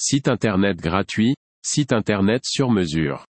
Site internet gratuit, site internet sur mesure.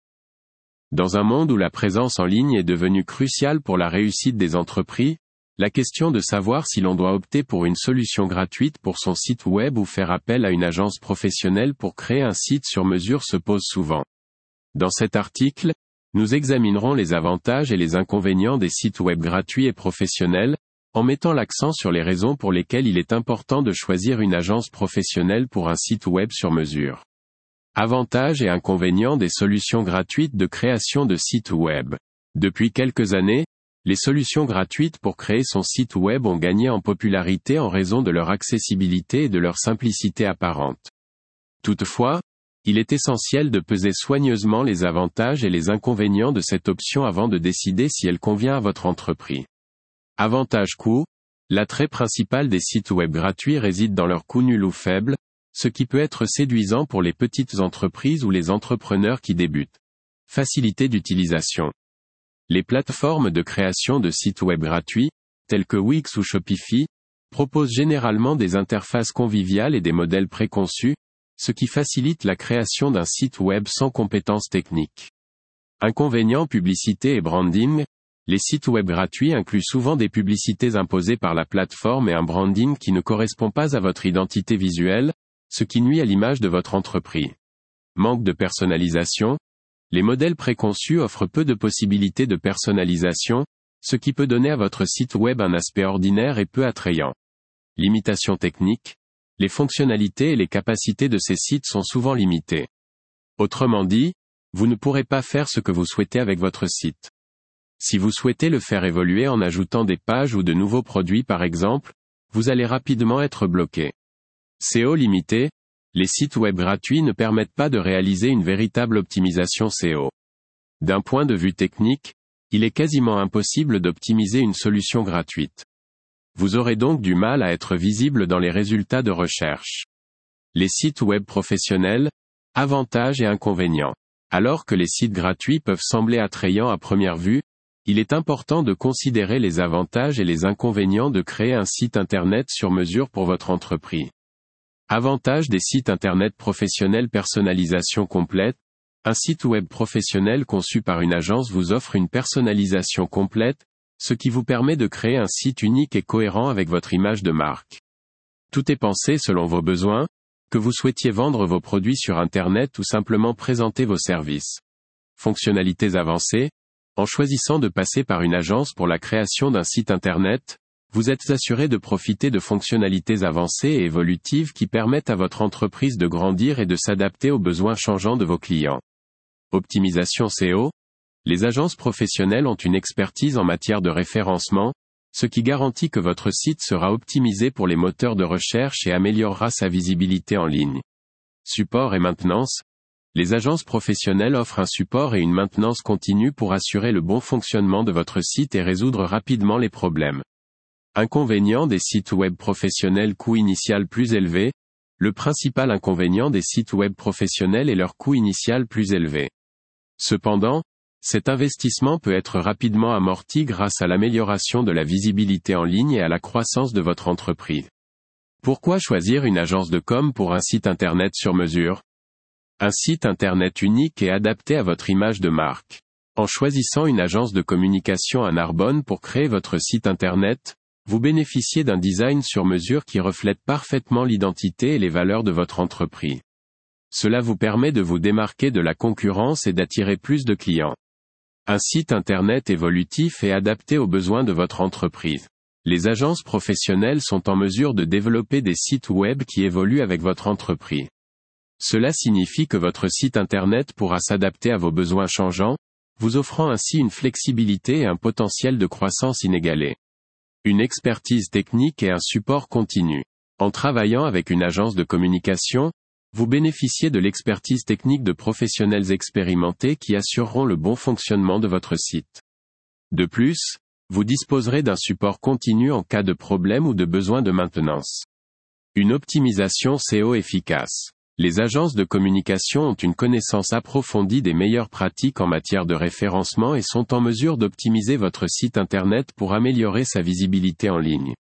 Dans un monde où la présence en ligne est devenue cruciale pour la réussite des entreprises, la question de savoir si l'on doit opter pour une solution gratuite pour son site web ou faire appel à une agence professionnelle pour créer un site sur mesure se pose souvent. Dans cet article, nous examinerons les avantages et les inconvénients des sites web gratuits et professionnels, en mettant l'accent sur les raisons pour lesquelles il est important de choisir une agence professionnelle pour un site web sur mesure. Avantages et inconvénients des solutions gratuites de création de sites web. Depuis quelques années, les solutions gratuites pour créer son site web ont gagné en popularité en raison de leur accessibilité et de leur simplicité apparente. Toutefois, il est essentiel de peser soigneusement les avantages et les inconvénients de cette option avant de décider si elle convient à votre entreprise. Avantage coût. L'attrait principal des sites web gratuits réside dans leur coût nul ou faible, ce qui peut être séduisant pour les petites entreprises ou les entrepreneurs qui débutent. Facilité d'utilisation. Les plateformes de création de sites web gratuits, telles que Wix ou Shopify, proposent généralement des interfaces conviviales et des modèles préconçus, ce qui facilite la création d'un site web sans compétences techniques. Inconvénients publicité et branding. Les sites web gratuits incluent souvent des publicités imposées par la plateforme et un branding qui ne correspond pas à votre identité visuelle, ce qui nuit à l'image de votre entreprise. Manque de personnalisation. Les modèles préconçus offrent peu de possibilités de personnalisation, ce qui peut donner à votre site web un aspect ordinaire et peu attrayant. Limitations techniques. Les fonctionnalités et les capacités de ces sites sont souvent limitées. Autrement dit, vous ne pourrez pas faire ce que vous souhaitez avec votre site. Si vous souhaitez le faire évoluer en ajoutant des pages ou de nouveaux produits par exemple, vous allez rapidement être bloqué. SEO limité. Les sites web gratuits ne permettent pas de réaliser une véritable optimisation SEO. D'un point de vue technique, il est quasiment impossible d'optimiser une solution gratuite. Vous aurez donc du mal à être visible dans les résultats de recherche. Les sites web professionnels. Avantages et inconvénients. Alors que les sites gratuits peuvent sembler attrayants à première vue, il est important de considérer les avantages et les inconvénients de créer un site internet sur mesure pour votre entreprise. Avantages des sites internet professionnels. Personnalisation complète. Un site web professionnel conçu par une agence vous offre une personnalisation complète, ce qui vous permet de créer un site unique et cohérent avec votre image de marque. Tout est pensé selon vos besoins, que vous souhaitiez vendre vos produits sur internet ou simplement présenter vos services. Fonctionnalités avancées. En choisissant de passer par une agence pour la création d'un site internet, vous êtes assuré de profiter de fonctionnalités avancées et évolutives qui permettent à votre entreprise de grandir et de s'adapter aux besoins changeants de vos clients. Optimisation SEO. Les agences professionnelles ont une expertise en matière de référencement, ce qui garantit que votre site sera optimisé pour les moteurs de recherche et améliorera sa visibilité en ligne. Support et maintenance. Les agences professionnelles offrent un support et une maintenance continue pour assurer le bon fonctionnement de votre site et résoudre rapidement les problèmes. Inconvénients des sites web professionnels. Coût initial plus élevé. Le principal inconvénient des sites web professionnels est leur coût initial plus élevé. Cependant, cet investissement peut être rapidement amorti grâce à l'amélioration de la visibilité en ligne et à la croissance de votre entreprise. Pourquoi choisir une agence de com pour un site internet sur mesure? Un site internet unique et adapté à votre image de marque. En choisissant une agence de communication à Narbonne pour créer votre site internet, vous bénéficiez d'un design sur mesure qui reflète parfaitement l'identité et les valeurs de votre entreprise. Cela vous permet de vous démarquer de la concurrence et d'attirer plus de clients. Un site internet évolutif et adapté aux besoins de votre entreprise. Les agences professionnelles sont en mesure de développer des sites web qui évoluent avec votre entreprise. Cela signifie que votre site internet pourra s'adapter à vos besoins changeants, vous offrant ainsi une flexibilité et un potentiel de croissance inégalé. Une expertise technique et un support continu. En travaillant avec une agence de communication, vous bénéficiez de l'expertise technique de professionnels expérimentés qui assureront le bon fonctionnement de votre site. De plus, vous disposerez d'un support continu en cas de problème ou de besoin de maintenance. Une optimisation SEO efficace. Les agences de communication ont une connaissance approfondie des meilleures pratiques en matière de référencement et sont en mesure d'optimiser votre site internet pour améliorer sa visibilité en ligne.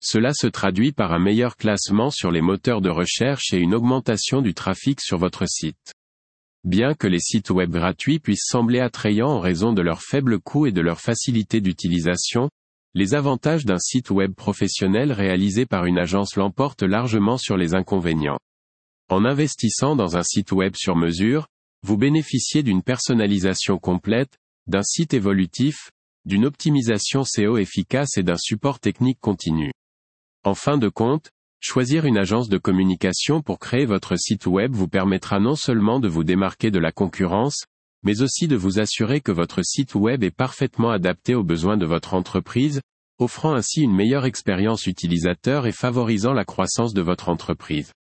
Cela se traduit par un meilleur classement sur les moteurs de recherche et une augmentation du trafic sur votre site. Bien que les sites web gratuits puissent sembler attrayants en raison de leur faible coût et de leur facilité d'utilisation, les avantages d'un site web professionnel réalisé par une agence l'emportent largement sur les inconvénients. En investissant dans un site web sur mesure, vous bénéficiez d'une personnalisation complète, d'un site évolutif, d'une optimisation SEO efficace et d'un support technique continu. En fin de compte, choisir une agence de communication pour créer votre site web vous permettra non seulement de vous démarquer de la concurrence, mais aussi de vous assurer que votre site web est parfaitement adapté aux besoins de votre entreprise, offrant ainsi une meilleure expérience utilisateur et favorisant la croissance de votre entreprise.